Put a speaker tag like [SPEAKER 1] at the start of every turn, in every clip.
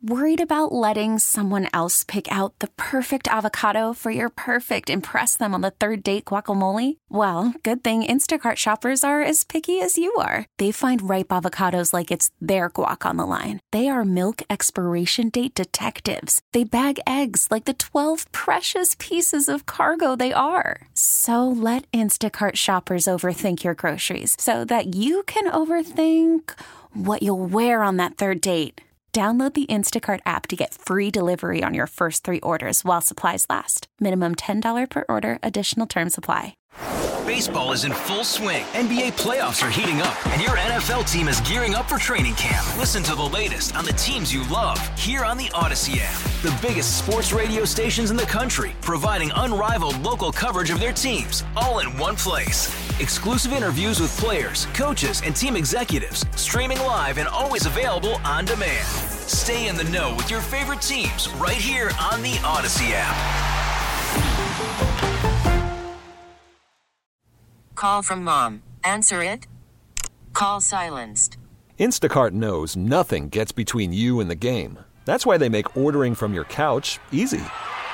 [SPEAKER 1] Worried about letting someone else pick out the perfect avocado for your perfect impress them on the third date guacamole? Well, good thing Instacart shoppers are as picky as you are. They find ripe avocados like it's their guac on the line. They are milk expiration date detectives. They bag eggs like the 12 precious pieces of cargo they are. So let Instacart shoppers overthink your groceries so that you can overthink what you'll wear on that third date. Download the Instacart app to get free delivery on your first 3 orders while supplies last. Minimum $10 per order. Additional terms apply.
[SPEAKER 2] Baseball is in full swing. NBA playoffs are heating up, and your NFL team is gearing up for training camp. Listen to the latest on the teams you love here on the Odyssey app. The biggest sports radio stations in the country, providing unrivaled local coverage of their teams, all in one place. Exclusive interviews with players, coaches, and team executives, streaming live and always available on demand. Stay in the know with your favorite teams right here on the Odyssey app.
[SPEAKER 3] Call from mom. Answer it. Call silenced.
[SPEAKER 4] Instacart knows nothing gets between you and the game. That's why they make ordering from your couch easy.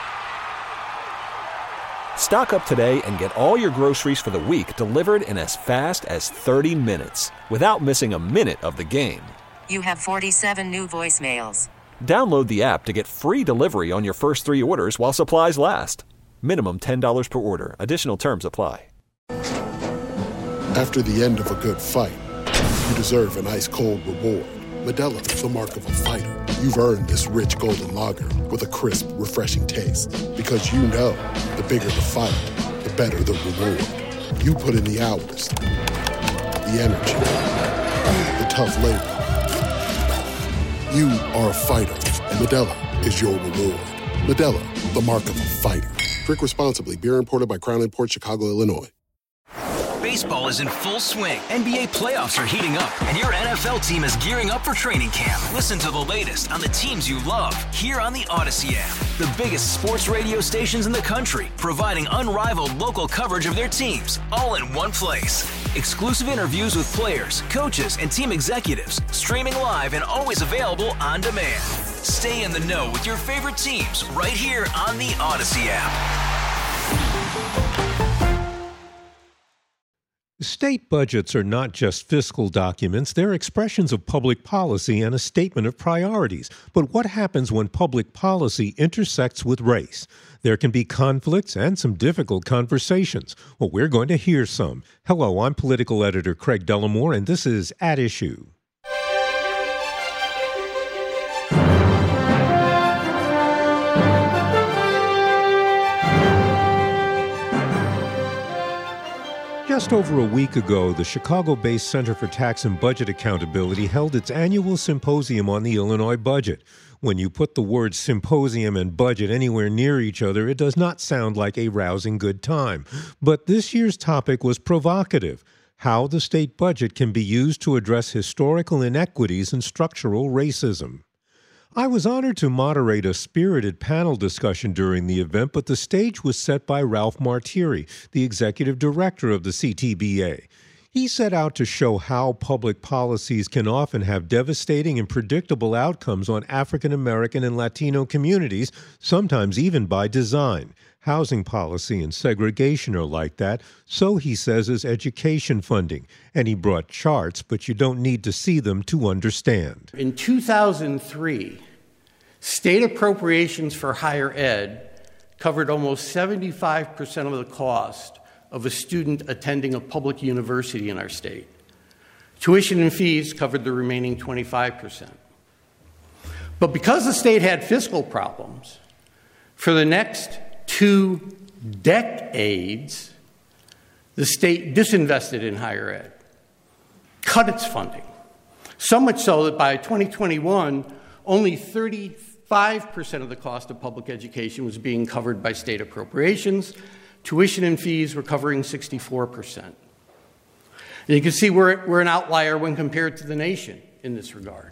[SPEAKER 4] Stock up today and get all your groceries for the week delivered in as fast as 30 minutes without missing a minute of the game.
[SPEAKER 3] You have 47 new voicemails.
[SPEAKER 4] Download the app to get free delivery on your first 3 orders while supplies last. Minimum $10 per order. Additional terms apply.
[SPEAKER 5] After the end of a good fight, you deserve an ice-cold reward. Modelo is the mark of a fighter. You've earned this rich golden lager with a crisp, refreshing taste. Because you know, the bigger the fight, the better the reward. You put in the hours, the energy, the tough labor. You are a fighter, and Modelo is your reward. Modelo, the mark of a fighter. Drink responsibly. Beer imported by Crown Imports, Chicago, Illinois.
[SPEAKER 2] Baseball is in full swing. NBA playoffs are heating up, and your NFL team is gearing up for training camp. Listen to the latest on the teams you love here on the Odyssey app. The biggest sports radio stations in the country, providing unrivaled local coverage of their teams, all in one place. Exclusive interviews with players, coaches, and team executives, streaming live and always available on demand. Stay in the know with your favorite teams right here on the Odyssey app.
[SPEAKER 6] State budgets are not just fiscal documents, they're expressions of public policy and a statement of priorities. But what happens when public policy intersects with race? There can be conflicts and some difficult conversations. Well, we're going to hear some. Hello, I'm political editor Craig Dellamore, and this is At Issue. Just over a week ago, the Chicago-based Center for Tax and Budget Accountability held its annual symposium on the Illinois budget. When you put the words symposium and budget anywhere near each other, it does not sound like a rousing good time. But this year's topic was provocative: how the state budget can be used to address historical inequities and structural racism. I was honored to moderate a spirited panel discussion during the event, but the stage was set by Ralph Martiri, the executive director of the CTBA. He set out to show how public policies can often have devastating and predictable outcomes on African American and Latino communities, sometimes even by design. Housing policy and segregation are like that. So, he says, is education funding. And he brought charts, but you don't need to see them to understand.
[SPEAKER 7] In 2003, state appropriations for higher ed covered almost 75% of the cost of a student attending a public university in our state. Tuition and fees covered the remaining 25%. But because the state had fiscal problems, for the next 2 decades, the state disinvested in higher ed, cut its funding. So much so that by 2021, only 35% of the cost of public education was being covered by state appropriations. Tuition and fees were covering 64%. And you can see we're an outlier when compared to the nation in this regard.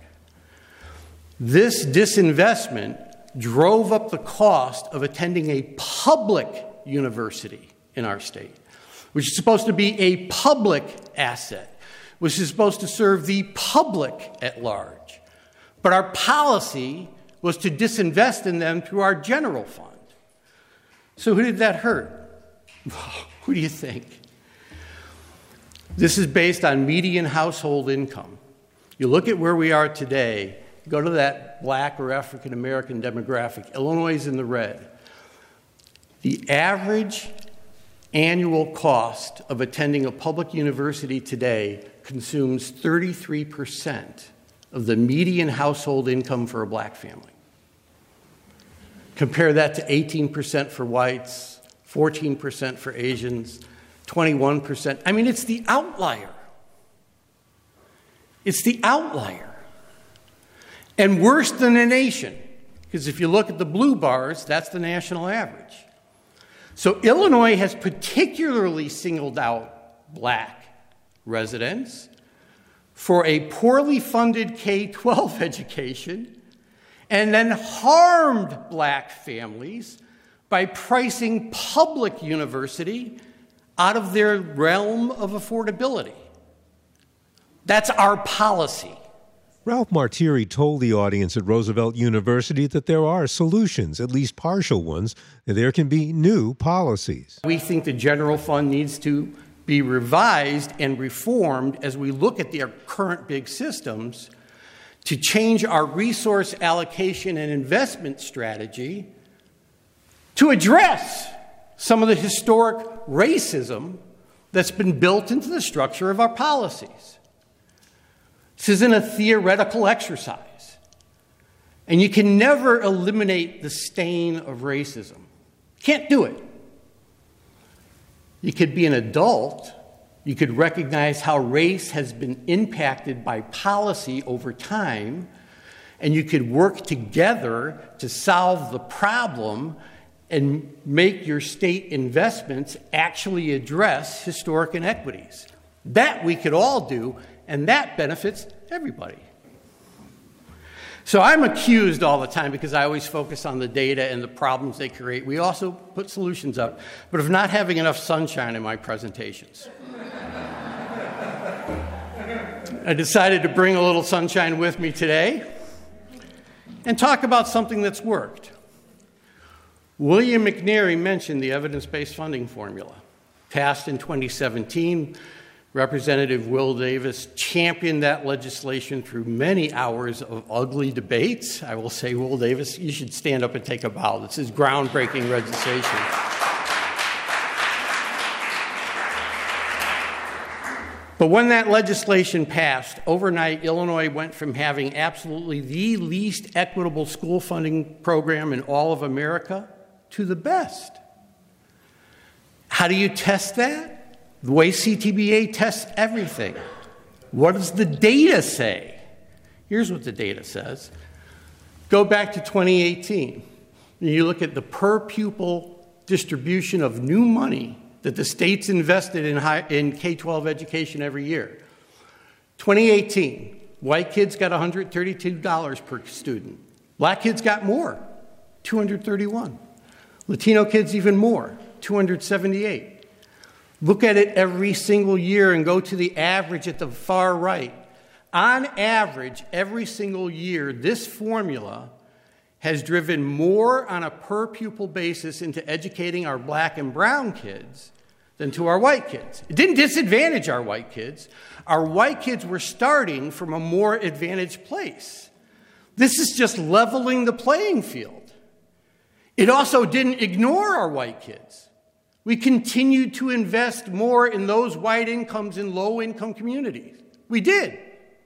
[SPEAKER 7] This disinvestment drove up the cost of attending a public university in our state, which is supposed to be a public asset, which is supposed to serve the public at large. But our policy was to disinvest in them through our general fund. So who did that hurt? Who do you think? This is based on median household income. You look at where we are today, go to that black or African American demographic. Illinois is in the red. The average annual cost of attending a public university today consumes 33% of the median household income for a black family. Compare that to 18% for whites, 14% for Asians, 21%. I mean, it's the outlier. It's the outlier. And worse than the nation, because if you look at the blue bars, that's the national average. So Illinois has particularly singled out black residents for a poorly funded K-12 education and then harmed black families by pricing public university out of their realm of affordability. That's our policy.
[SPEAKER 6] Ralph Martiri told the audience at Roosevelt University that there are solutions, at least partial ones, and there can be new policies.
[SPEAKER 7] We think the general fund needs to be revised and reformed as we look at their current big systems to change our resource allocation and investment strategy to address some of the historic racism that's been built into the structure of our policies. This isn't a theoretical exercise. And you can never eliminate the stain of racism. Can't do it. You could be an adult. You could recognize how race has been impacted by policy over time, and you could work together to solve the problem and make your state investments actually address historic inequities. That we could all do, and that benefits everybody. So I'm accused all the time because I always focus on the data and the problems they create. We also put solutions up, but of not having enough sunshine in my presentations. I decided to bring a little sunshine with me today and talk about something that's worked. William McNary mentioned the evidence-based funding formula. Passed in 2017, Representative Will Davis championed that legislation through many hours of ugly debates. I will say, Will Davis, you should stand up and take a bow. This is groundbreaking legislation. But when that legislation passed, overnight, Illinois went from having absolutely the least equitable school funding program in all of America to the best. How do you test that? The way CTBA tests everything. What does the data say? Here's what the data says. Go back to 2018. And you look at the per pupil distribution of new money that the states invested in K-12 education every year. 2018, white kids got $132 per student. Black kids got more, $231. Latino kids even more, $278. Look at it every single year and go to the average at the far right. On average, every single year, this formula has driven more on a per pupil basis into educating our black and brown kids than to our white kids. It didn't disadvantage our white kids. Our white kids were starting from a more advantaged place. This is just leveling the playing field. It also didn't ignore our white kids. We continued to invest more in those white incomes in low-income communities. We did.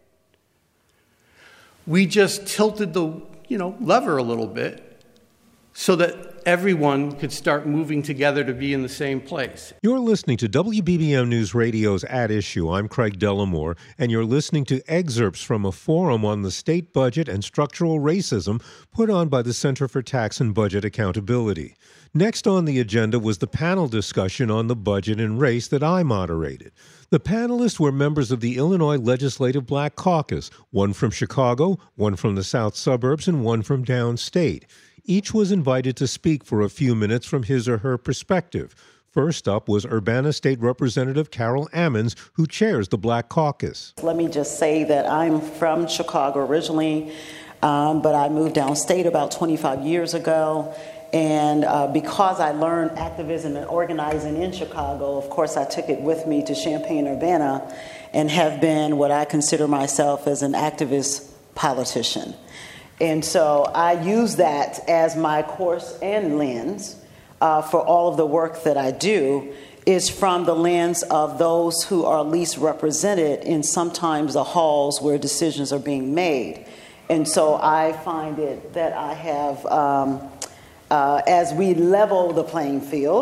[SPEAKER 7] We just tilted the lever a little bit so that everyone could start moving together to be in the same place.
[SPEAKER 6] You're listening to WBBM News Radio's At Issue. I'm Craig Dellamore, and you're listening to excerpts from a forum on the state budget and structural racism put on by the Center for Tax and Budget Accountability. Next on the agenda was the panel discussion on the budget and race that I moderated. The panelists were members of the Illinois Legislative Black Caucus, one from Chicago, one from the South Suburbs, and one from downstate. Each was invited to speak for a few minutes from his or her perspective. First up was Urbana State Representative Carol Ammons, who chairs the Black Caucus.
[SPEAKER 8] Let me just say that I'm from Chicago originally. but I moved downstate about 25 years ago. And because I learned activism and organizing in Chicago, of course, I took it with me to Champaign-Urbana and have been what I consider myself as an activist politician. And so I use that as my course and lens for all of the work that I do, is from the lens of those who are least represented in sometimes the halls where decisions are being made. And so I find it that I have, as we level the playing field,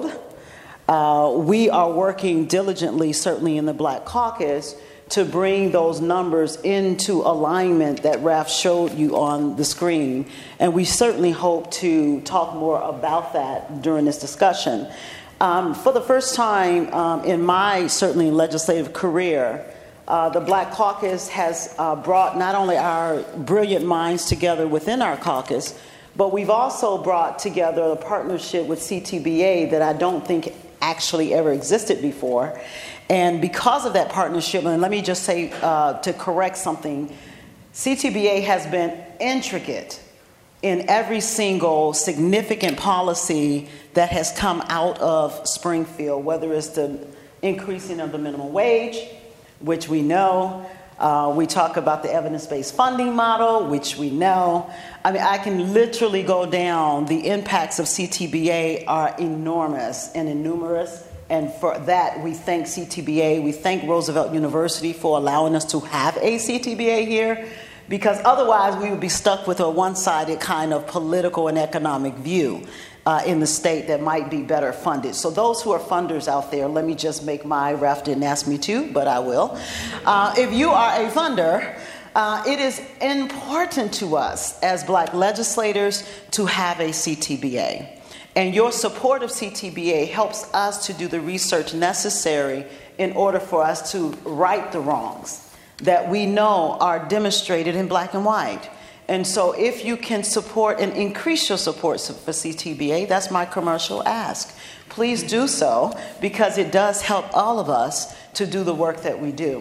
[SPEAKER 8] we are working diligently, certainly in the Black Caucus, to bring those numbers into alignment that Raf showed you on the screen. And we certainly hope to talk more about that during this discussion. For the first time in my certainly legislative career, the Black Caucus has brought not only our brilliant minds together within our caucus, but we've also brought together a partnership with CTBA that I don't think actually ever existed before. And because of that partnership, and let me just say to correct something, CTBA has been intricate in every single significant policy that has come out of Springfield, whether it's the increasing of the minimum wage, which we know. We talk about the evidence-based funding model, which we know. I mean, I can literally go down. The impacts of CTBA are enormous and innumerous. And for that, we thank CTBA. We thank Roosevelt University for allowing us to have a CTBA here, because otherwise we would be stuck with a one-sided kind of political and economic view in the state that might be better funded. So those who are funders out there, let me just make my, Raf didn't ask me to, but I will. If you are a funder, it is important to us as Black legislators to have a CTBA. And your support of CTBA helps us to do the research necessary in order for us to right the wrongs that we know are demonstrated in black and white. And so if you can support and increase your support for CTBA, that's my commercial ask. Please do so, because it does help all of us to do the work that we do.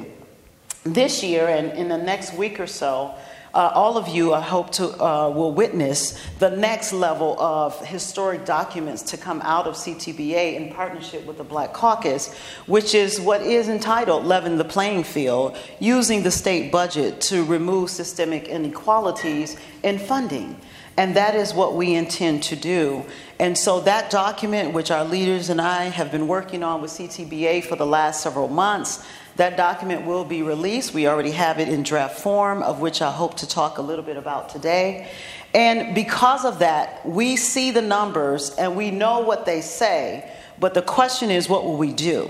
[SPEAKER 8] This year and in the next week or so, all of you, I hope to will witness the next level of historic documents to come out of CTBA in partnership with the Black Caucus, which is what is entitled Leveling the Playing Field, using the state budget to remove systemic inequalities in funding. And that is what we intend to do. And so that document, which our leaders and I have been working on with CTBA for the last several months, that document will be released. We already have it in draft form, of which I hope to talk a little bit about today. And because of that, we see the numbers and we know what they say, but the question is, what will we do?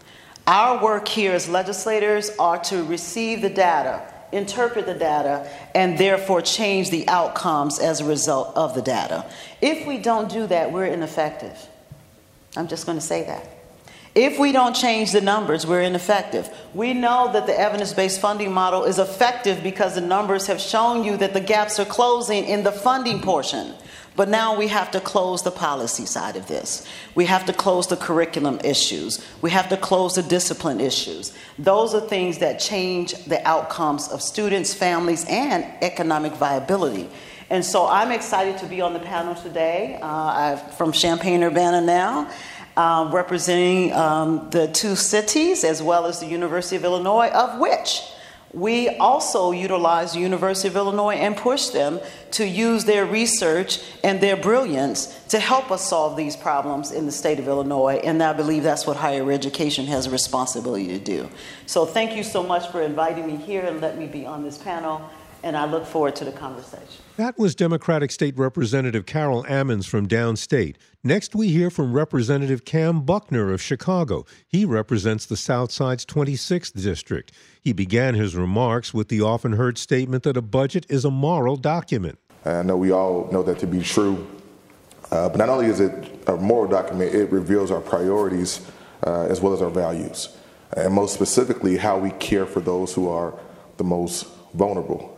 [SPEAKER 8] Our work here as legislators are to receive the data, interpret the data, and therefore change the outcomes as a result of the data. If we don't do that, we're ineffective. I'm just going to say that. If we don't change the numbers, we're ineffective. We know that the evidence-based funding model is effective because the numbers have shown you that the gaps are closing in the funding portion. But now we have to close the policy side of this. We have to close the curriculum issues. We have to close the discipline issues. Those are things that change the outcomes of students, families, and economic viability. And so I'm excited to be on the panel today. I'm from Champaign-Urbana now, representing the two cities as well as the University of Illinois, of which we also utilize the University of Illinois and push them to use their research and their brilliance to help us solve these problems in the state of Illinois. And I believe that's what higher education has a responsibility to do. So thank you so much for inviting me here and let me be on this panel. And I look forward to the conversation. That
[SPEAKER 6] was Democratic State Representative Carol Ammons from downstate. Next, we hear from Representative Cam Buckner of Chicago. He represents the Southside's 26th District. He began his remarks with the often heard statement that a budget is a moral document.
[SPEAKER 9] I know we all know that to be true. But not only is it a moral document, it reveals our priorities as well as our values. And most specifically, how we care for those who are the most vulnerable.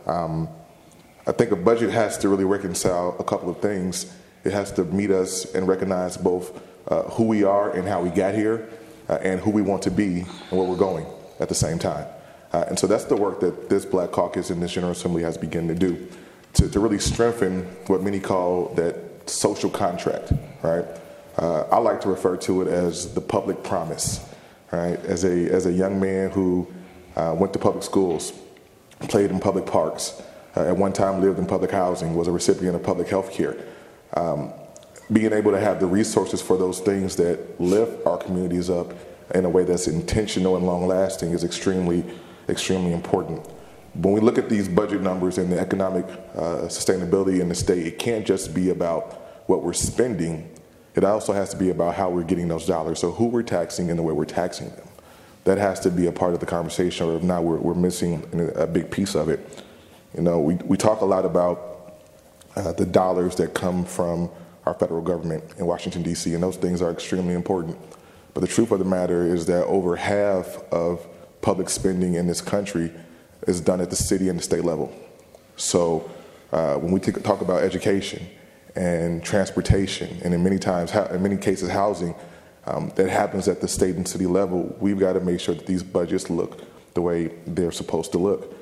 [SPEAKER 9] I think a budget has to really reconcile a couple of things. It has to meet us and recognize both who we are and how we got here, and who we want to be and where we're going at the same time. And so that's the work that this Black Caucus and this General Assembly has begun to do. to really strengthen what many call that social contract, right? I like to refer to it as the public promise, right? As a young man who went to public schools, played in public parks, at one time lived in public housing, was a recipient of public health care. Being able to have the resources for those things that lift our communities up in a way that's intentional and long-lasting is extremely, extremely important. When we look at these budget numbers and the economic sustainability in the state, it can't just be about what we're spending. It also has to be about how we're getting those dollars, so who we're taxing and the way we're taxing them. That has to be a part of the conversation, or if not, we're missing a big piece of it. You know, we talk a lot about the dollars that come from our federal government in Washington, D.C., and those things are extremely important. But the truth of the matter is that over half of public spending in this country is done at the city and the state level. So when we talk about education and transportation, and in many cases housing, that happens at the state and city level, we've got to make sure that these budgets look the way they're supposed to look.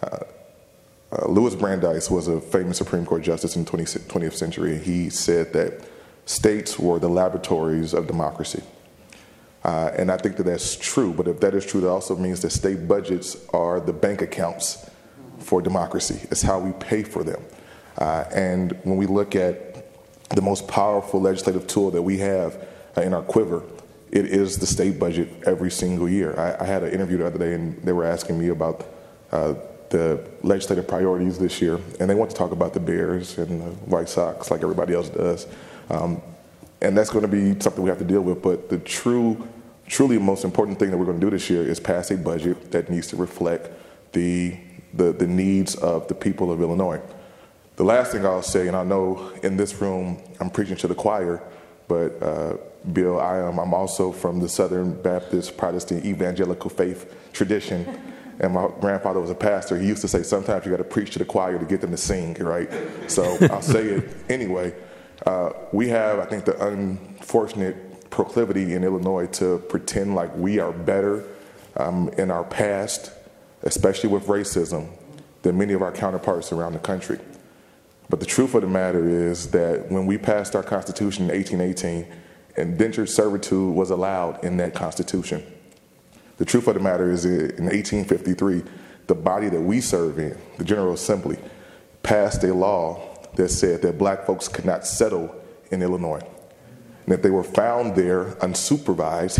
[SPEAKER 9] Louis Brandeis was a famous Supreme Court justice in the 20th century. He said that states were the laboratories of democracy. And I think that that's true, but if that is true, that also means that state budgets are the bank accounts for democracy. It's how we pay for them. And when we look at the most powerful legislative tool that we have in our quiver, it is the state budget every single year. I had an interview the other day, and they were asking me about the legislative priorities this year, and they want to talk about the Bears and the White Sox like everybody else does. And that's going to be something we have to deal with, but the truly most important thing that we're going to do this year is pass a budget that needs to reflect the needs of the people of Illinois. The last thing I'll say, and I know in this room I'm preaching to the choir, but Bill, I'm also from the Southern Baptist Protestant Evangelical faith tradition. And my grandfather was a pastor. He used to say, sometimes you got to preach to the choir to get them to sing, right? So I'll say it anyway. We have, I think, the unfortunate proclivity in Illinois to pretend like we are better in our past, especially with racism, than many of our counterparts around the country. But the truth of the matter is that when we passed our Constitution in 1818, indentured servitude was allowed in that Constitution. The truth of the matter is that in 1853, the body that we serve in, the General Assembly, passed a law that said that black folks could not settle in Illinois. And if they were found there unsupervised,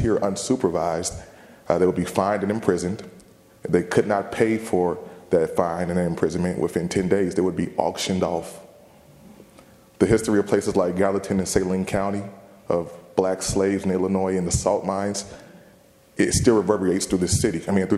[SPEAKER 9] they would be fined and imprisoned. If they could not pay for that fine and imprisonment within 10 days, they would be auctioned off. The history of places like Gallatin and Saline County, of black slaves in Illinois in the salt mines, it still reverberates through this city, through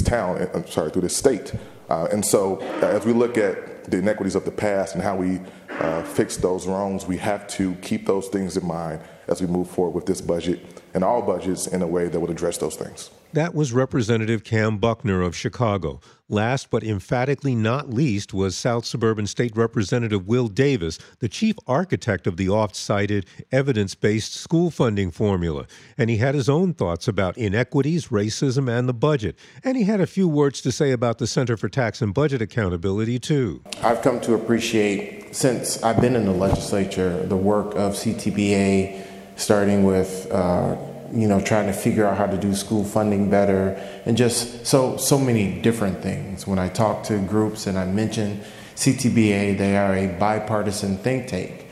[SPEAKER 9] this state. And so as we look at the inequities of the past and how we fix those wrongs, we have to keep those things in mind as we move forward with this budget and all budgets in a way that would address those things.
[SPEAKER 6] That was Representative Cam Buckner of Chicago. Last but emphatically not least was South Suburban State Representative Will Davis, the chief architect of the oft-cited evidence-based school funding formula. And he had his own thoughts about inequities, racism, and the budget. And he had a few words to say about the Center for Tax and Budget Accountability, too.
[SPEAKER 10] I've come to appreciate, since I've been in the legislature, the work of CTBA, starting with trying to figure out how to do school funding better, and just so many different things. When I talk to groups and I mention CTBA, they are a bipartisan think tank.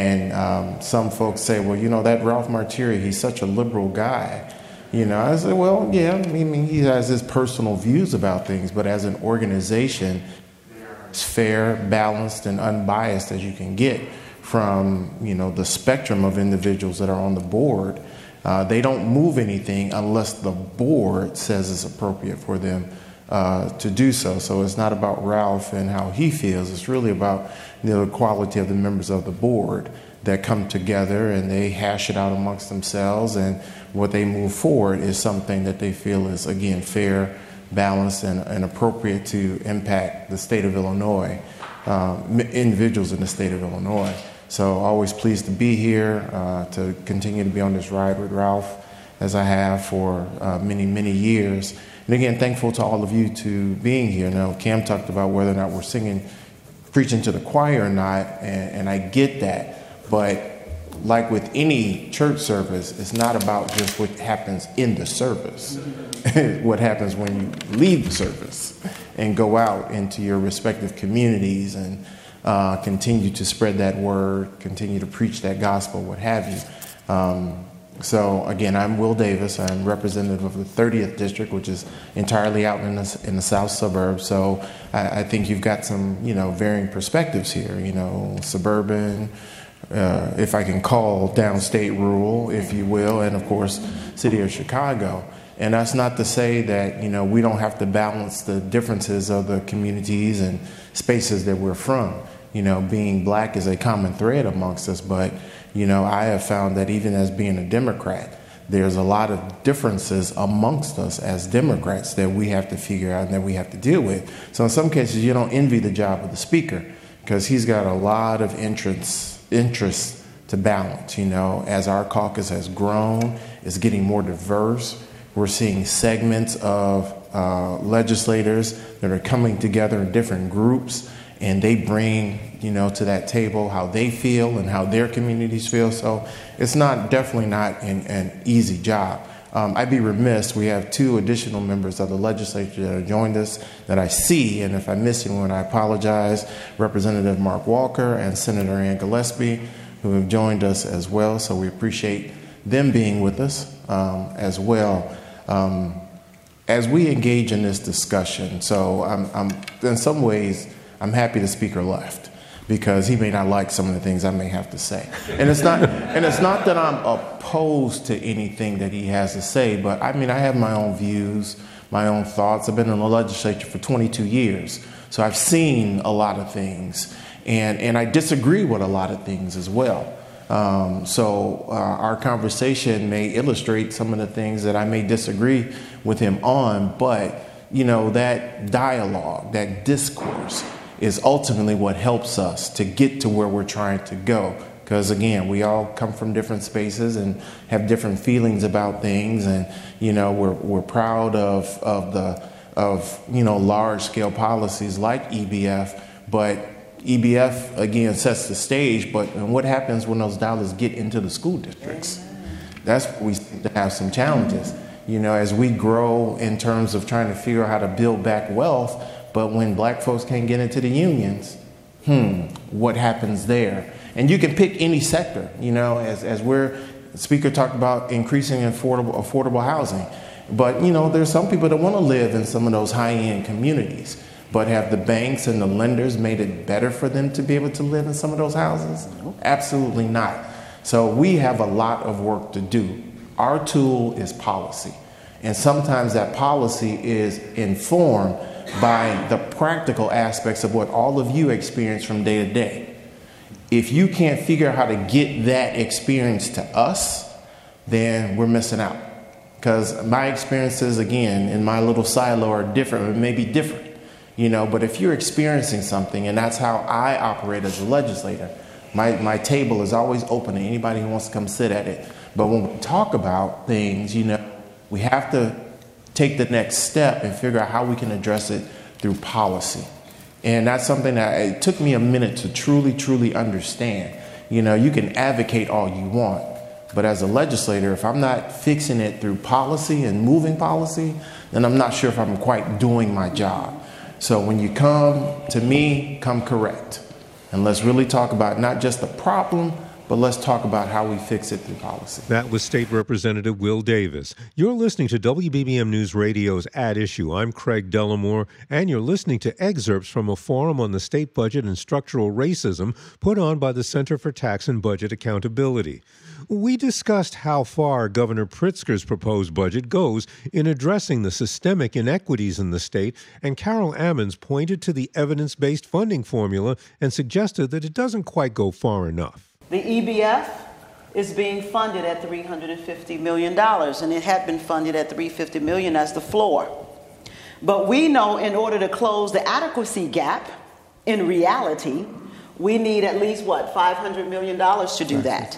[SPEAKER 10] And some folks say, well, that Ralph Martiri, he's such a liberal guy. I said, well, yeah, he has his personal views about things, but as an organization, it's fair, balanced, and unbiased as you can get from, the spectrum of individuals that are on the board. They don't move anything unless the board says it's appropriate for them to do so. So it's not about Ralph and how he feels. It's really about the quality of the members of the board that come together and they hash it out amongst themselves, and what they move forward is something that they feel is, again, fair, balanced, and appropriate to impact the state of Illinois, individuals in the state of Illinois. So always pleased to be here, to continue to be on this ride with Ralph, as I have for many, many years. And again, thankful to all of you to being here. Now, Cam talked about whether or not we're singing preaching to the choir or not, and I get that. But like with any church service, it's not about just what happens in the service. What happens when you leave the service and go out into your respective communities and continue to spread that word, continue to preach that gospel, what have you. So again, I'm Will Davis. I'm representative of the 30th District, which is entirely out in the south suburbs. So I think you've got some, varying perspectives here, suburban, if I can call downstate rural, if you will, and of course, city of Chicago. And that's not to say that, we don't have to balance the differences of the communities and spaces that we're from. Being black is a common thread amongst us, but, I have found that even as being a Democrat, there's a lot of differences amongst us as Democrats that we have to figure out and that we have to deal with. So in some cases, you don't envy the job of the speaker because he's got a lot of interests to balance. As our caucus has grown, it's getting more diverse. We're seeing segments of legislators that are coming together in different groups, and they bring, to that table how they feel and how their communities feel. So it's definitely not an easy job. I'd be remiss, we have 2 additional members of the legislature that have joined us that I see, and if I miss anyone, I apologize. Representative Mark Walker and Senator Ann Gillespie, who have joined us as well, so we appreciate them being with us as well. As we engage in this discussion, so I'm in some ways, I'm happy the speaker left, because he may not like some of the things I may have to say. And it's not that I'm opposed to anything that he has to say, but I have my own views, my own thoughts. I've been in the legislature for 22 years, so I've seen a lot of things, and I disagree with a lot of things as well. So our conversation may illustrate some of the things that I may disagree with him on, but that dialogue, that discourse is ultimately what helps us to get to where we're trying to go. Because again, we all come from different spaces and have different feelings about things, and we're proud of large scale policies like EBF, but EBF again sets the stage. But what happens when those dollars get into the school districts? That's where we have some challenges. As we grow in terms of trying to figure out how to build back wealth. But when black folks can't get into the unions, what happens there? And you can pick any sector, as the speaker talked about increasing affordable housing. But, there's some people that want to live in some of those high-end communities. But have the banks and the lenders made it better for them to be able to live in some of those houses? Absolutely not. So we have a lot of work to do. Our tool is policy. And sometimes that policy is informed by the practical aspects of what all of you experience from day to day. If you can't figure out how to get that experience to us, then we're missing out. Because my experiences, again, in my little silo are different, it may be different, but if you're experiencing something, and that's how I operate as a legislator, my table is always open to anybody who wants to come sit at it. But when we talk about things, we have to take the next step and figure out how we can address it through policy. And that's something that it took me a minute to truly, truly understand. You can advocate all you want, but as a legislator, if I'm not fixing it through policy and moving policy, then I'm not sure if I'm quite doing my job. So when you come to me, come correct. And let's really talk about not just the problem, but let's talk about how we fix it through policy.
[SPEAKER 6] That was State Representative Will Davis. You're listening to WBBM News Radio's At Issue. I'm Craig Dellamore, and you're listening to excerpts from a forum on the state budget and structural racism put on by the Center for Tax and Budget Accountability. We discussed how far Governor Pritzker's proposed budget goes in addressing the systemic inequities in the state, and Carol Ammons pointed to the evidence-based funding formula and suggested that it doesn't quite go far enough.
[SPEAKER 8] The EBF is being funded at $350 million, and it had been funded at $350 million as the floor. But we know in order to close the adequacy gap, in reality, we need at least, $500 million to do that.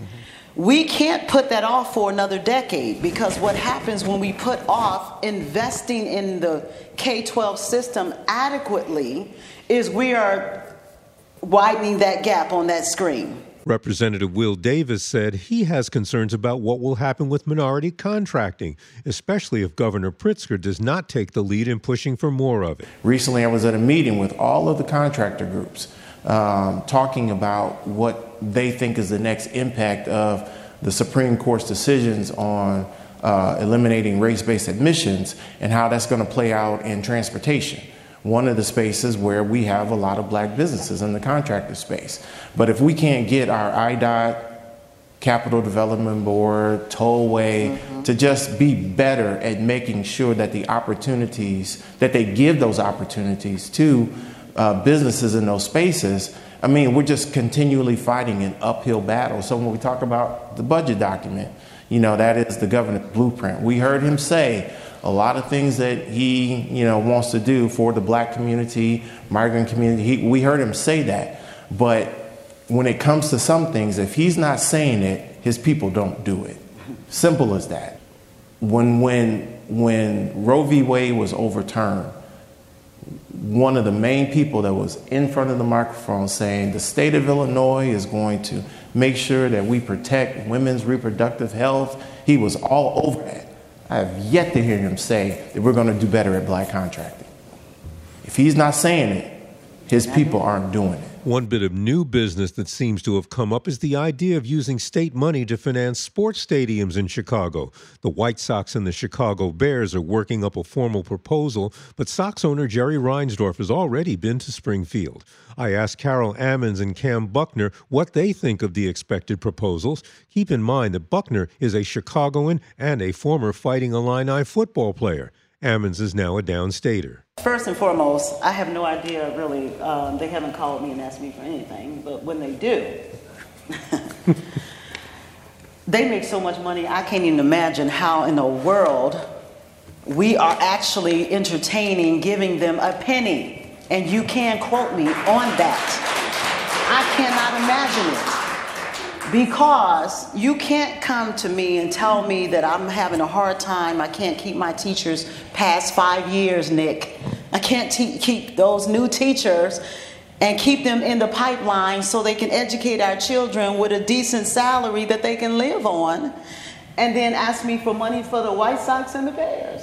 [SPEAKER 8] We can't put that off for another decade, because what happens when we put off investing in the K-12 system adequately is we are widening that gap on that screen.
[SPEAKER 6] Representative Will Davis said he has concerns about what will happen with minority contracting, especially if Governor Pritzker does not take the lead in pushing for more of it.
[SPEAKER 10] Recently, I was at a meeting with all of the contractor groups talking about what they think is the next impact of the Supreme Court's decisions on eliminating race-based admissions and how that's going to play out in transportation. One of the spaces where we have a lot of black businesses in the contractor space. But if we can't get our IDOT, Capital Development Board, Tollway to just be better at making sure that the opportunities, that they give those opportunities to businesses in those spaces, I mean, we're just continually fighting an uphill battle. So when we talk about the budget document, you know, that is the governor's blueprint. We heard him say a lot of things that he, you know, wants to do for the black community, migrant community. We heard him say that. But when it comes to some things, if he's not saying it, his people don't do it. Simple as that. When Roe v. Wade was overturned, one of the main people that was in front of the microphone saying the state of Illinois is going to make sure that we protect women's reproductive health, he was all over that. I have yet to hear him say that we're going to do better at black contracting. If he's not saying it, his people aren't doing it.
[SPEAKER 6] One bit of new business that seems to have come up is the idea of using state money to finance sports stadiums in Chicago. The White Sox and the Chicago Bears are working up a formal proposal, but Sox owner Jerry Reinsdorf has already been to Springfield. I asked Carol Ammons and Cam Buckner what they think of the expected proposals. Keep in mind that Buckner is a Chicagoan and a former Fighting Illini football player. Ammons is now a downstater.
[SPEAKER 8] First and foremost, I have no idea, really. They haven't called me and asked me for anything, but when they do, they make so much money, I can't even imagine how in the world we are actually entertaining giving them a penny. And you can quote me on that. I cannot imagine it. Because you can't come to me and tell me that I'm having a hard time. I can't keep my teachers past 5 years, Nick. I can't keep those new teachers and keep them in the pipeline so they can educate our children with a decent salary that they can live on, and then ask me for money for the White Sox and the Bears.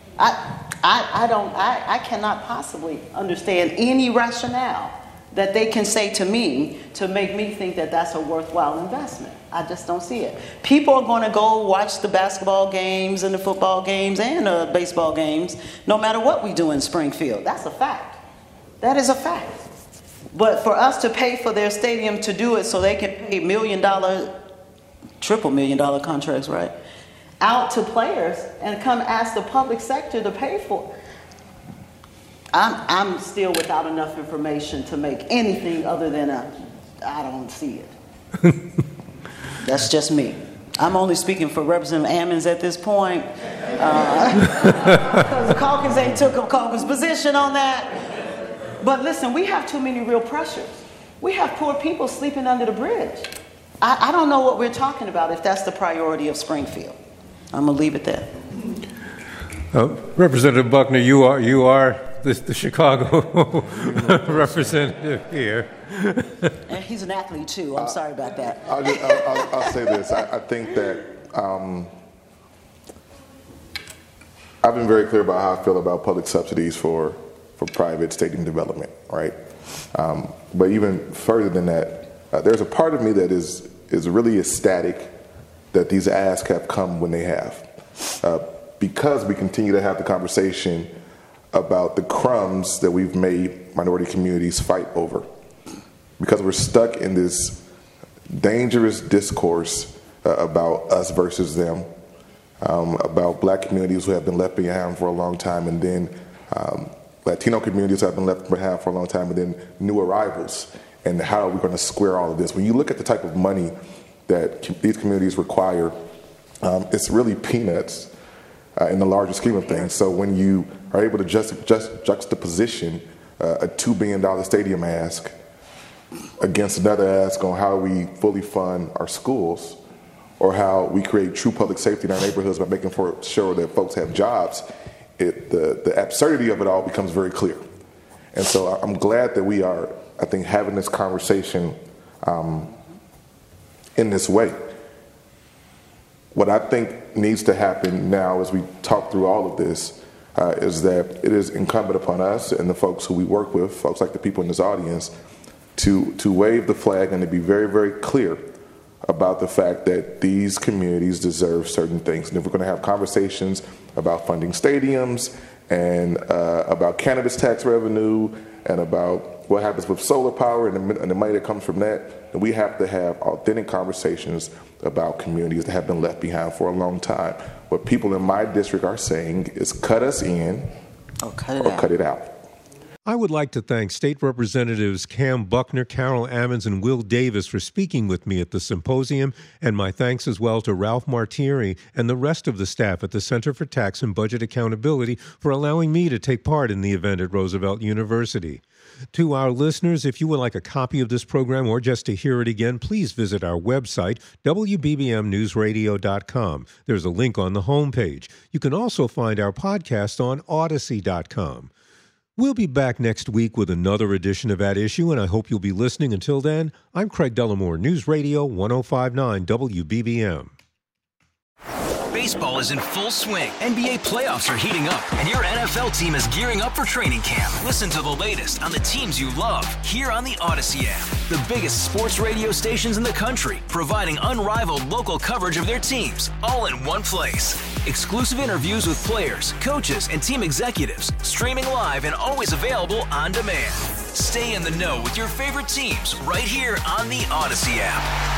[SPEAKER 8] I cannot possibly understand any rationale that they can say to me to make me think that that's a worthwhile investment. I just don't see it. People are going to go watch the basketball games and the football games and the baseball games no matter what we do in Springfield. That's a fact. That is a fact. But for us to pay for their stadium to do it so they can pay $1 million, triple $1 million contracts, right, out to players and come ask the public sector to pay for it, I'm still without enough information to make anything other than I don't see it. That's just me. I'm only speaking for Representative Ammons at this point. Because the caucus ain't took a caucus position on that. But listen, we have too many real pressures. We have poor people sleeping under the bridge. I don't know what we're talking about if that's the priority of Springfield. I'm going to leave it there.
[SPEAKER 6] Representative Buckner, you are the Chicago representative here.
[SPEAKER 8] And he's an athlete too. I'm sorry about that.
[SPEAKER 9] I'll say this. I think that I've been very clear about how I feel about public subsidies for private stadium development, right? But even further than that, there's a part of me that is really ecstatic that these asks have come when they have. Because we continue to have the conversation about the crumbs that we've made minority communities fight over. Because we're stuck in this dangerous discourse about us versus them, about black communities who have been left behind for a long time, and then Latino communities who have been left behind for a long time, and then new arrivals, and how are we going to square all of this? When you look at the type of money that these communities require, it's really peanuts in the larger scheme of things. So when you are able to juxtaposition a $2 billion stadium ask against another ask on how we fully fund our schools, or how we create true public safety in our neighborhoods by making sure that folks have jobs, the absurdity of it all becomes very clear. And so I'm glad that we are I think having this conversation in this way. What I think needs to happen now as we talk through all of this is that it is incumbent upon us and the folks who we work with, folks like the people in this audience, to wave the flag and to be very, very clear about the fact that these communities deserve certain things. And if we're going to have conversations about funding stadiums and about cannabis tax revenue and about what happens with solar power and the money that comes from that, then we have to have authentic conversations about communities that have been left behind for a long time. What people in my district are saying is cut us in or cut it out.
[SPEAKER 6] I would like to thank State Representatives Cam Buckner, Carol Ammons, and Will Davis for speaking with me at the symposium, and my thanks as well to Ralph Martieri and the rest of the staff at the Center for Tax and Budget Accountability for allowing me to take part in the event at Roosevelt University. To our listeners, if you would like a copy of this program or just to hear it again, please visit our website, WBBMNewsRadio.com. There's a link on the homepage. You can also find our podcast on Odyssey.com. We'll be back next week with another edition of At Issue, and I hope you'll be listening. Until then, I'm Craig Dellamore, News Radio 105.9 WBBM.
[SPEAKER 2] Baseball is in full swing. NBA playoffs are heating up, and your NFL team is gearing up for training camp. Listen to the latest on the teams you love here on the Odyssey app. The biggest sports radio stations in the country, providing unrivaled local coverage of their teams, all in one place. Exclusive interviews with players, coaches, and team executives, streaming live and always available on demand. Stay in the know with your favorite teams right here on the Odyssey app.